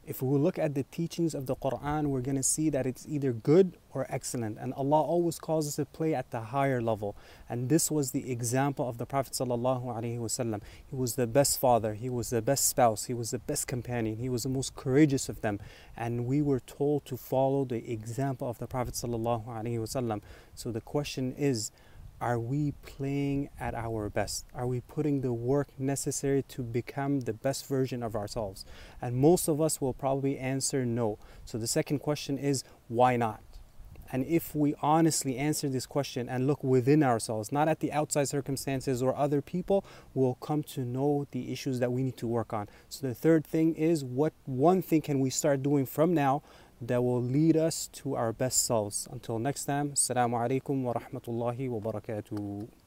If we look at the teachings of the Quran, we're going to see that it's either good or excellent. And Allah always calls us to play at the higher level. And this was the example of the Prophet ﷺ. He was the best father, he was the best spouse, he was the best companion, he was the most courageous of them. And we were told to follow the example of the Prophet ﷺ. So the question is, are we playing at our best? Are we putting the work necessary to become the best version of ourselves? And most of us will probably answer no. So the second question is, why not? And if we honestly answer this question and look within ourselves, not at the outside circumstances or other people, we'll come to know the issues that we need to work on. So the third thing is, what one thing can we start doing from now that will lead us to our best selves? Until next time, Assalamu alaikum wa rahmatullahi wa barakatuh.